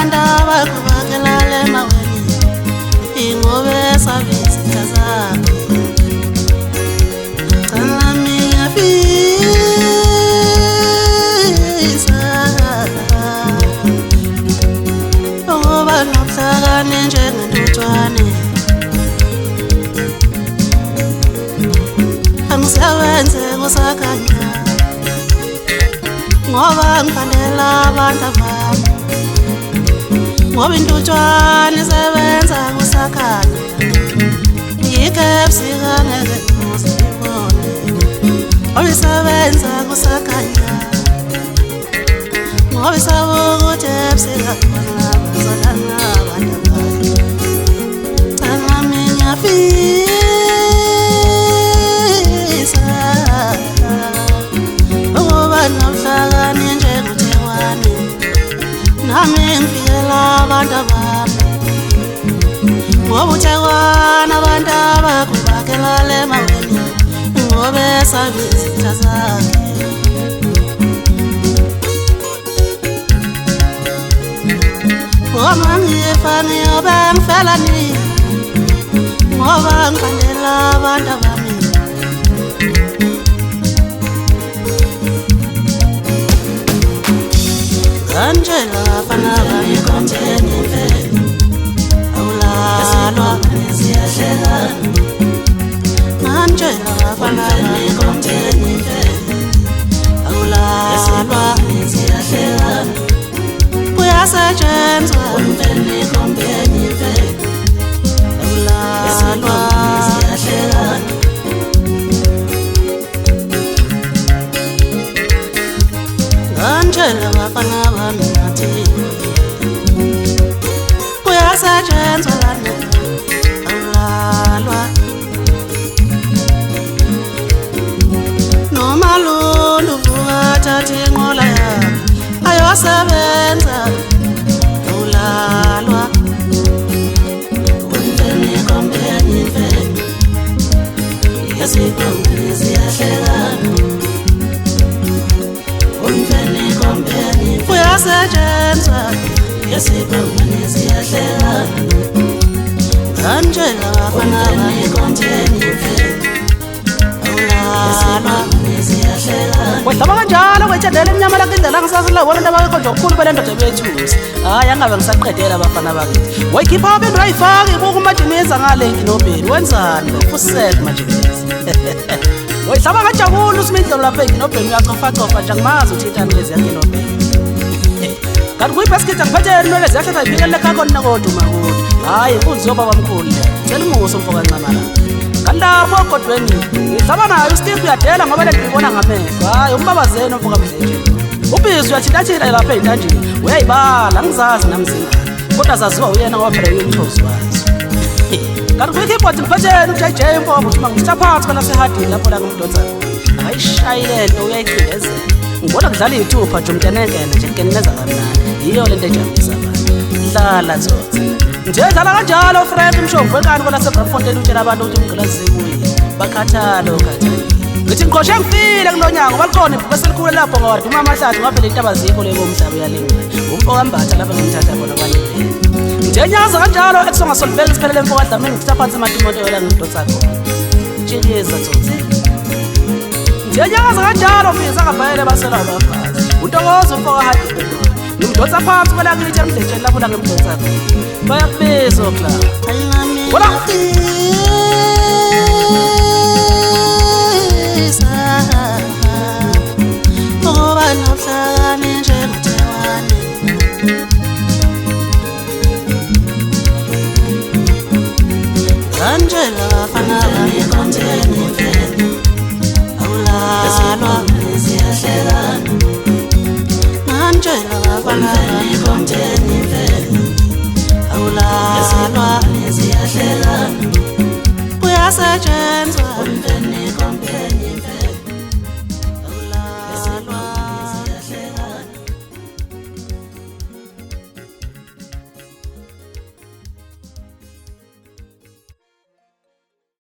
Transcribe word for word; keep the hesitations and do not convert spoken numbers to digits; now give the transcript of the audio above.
abantu abakubakelale maweni ingobe sabizitha zakho cala miyafisa ngoba nobuhlakani njengentuthwane angisebenze kusakhanya ngoba ngikhandela abantu abami ngoba intuthwane isebenza kusakhanya yikepsi kangeke uzibone ngoba isebenza kusakhanya ngoba isabuka ukuthi ebusika bazodlala abantu abami cala miyafisa ukuba nomhlakani njengothekwane nami ngifikela abantu abami ngoba uthekwane abantu abakubakelale maweni ngobe sabizitha zakhe ngoba ngiyefani yobe ngifelani ngoba ngikhandela abantu abami Angela fana bami konteni mfeni awulalwa nesiyahlekana Angela fana bami konteni mfeni awulalwa nesiyahlekana kuyasetshenzwa umfeni konteni mfeni awulalwa nesiyahlekana Angela bafana bami nathi kuyasetshenzwa lana awulalwa noma lolu vuka thatha inqola yakhe ayosebenza awulalwa umfeni kombeni mfeni yesiqongile siyahlekana umfeni kombeni kuyasetshenzwa yesiqongile siyahlekana Angela bafana bami konteni mfeni awulalwa Wedlaba kanjalo kwethandela emnyama lakindlela ngisasila wona abantu abakho okukhulu belendoda bethusi hayi angabe ngisaqedela abafana bakithi wayikhipha abantu ayifaki ibuku majimeza ngale nginobheni wenzani ufuseke majimeza Wedlaba kajabula uSmithlo lapha nginobheni uyacofa cofa nje angimazi uthi intani lezi yakhe nobheni kanti kuyibasket angiphathele inwele zakhe zayiphikele khakho nina kodwa makude hayi impunzi yoba bamkhulu cela umuso mfoka ncamala Kandapho kodweni ngidlaba nayo uSteve uyadela ngoba lengibona ngamehlo hayi umbabazeni umfoka mdlenje ubizwe uyathintathila lapha entanjini uyayibala ngizazi namzinga kodwa zaziwa uyena ngoba phela umthozi wazo kanti kwi-keyboard ngiphathele uJ J mfoka ukuthi mangithatha phansi kana sehadini lapho la ngumdonsa ayishayile lento uyayichindezela ngibona kudlala ithupha nje umntenenkene nje keneza kamnandi yiyo lento ejabulisa abantu dlala tsotsi Njedlala kanjalo Frank Mshomvu ekani kona seBramfontein utshela abantu ukuthi umgqilazi kuye bakhathala okhathali ngithi ngiqoshe ngifile kulonyanga balikhona ibhubesi elikhulu lapho ngawaduma amahlathi ngaphela intaba zikho lebo umhlaba uyalinga umfoka mbatha lapha ngimthatha khona kwanele njenyaza kanjalo ekusonga solvele siphelele mfoka dlamini ngithatha phansi amatimoto yola ngidotsa khona tshekeza tsotsi njenyaza kanjalo mfisa ngabhayele basela abafazi untokozo umfoka hadi ngimdotsa phansi kwela ngithi emdletsheni lapho la ngimdotsa bayabezo kla wala ngoba nomhlakani njengothekwane Angela bafana bami konteni mfeni awulalwa nesiyahlekana Angela bafana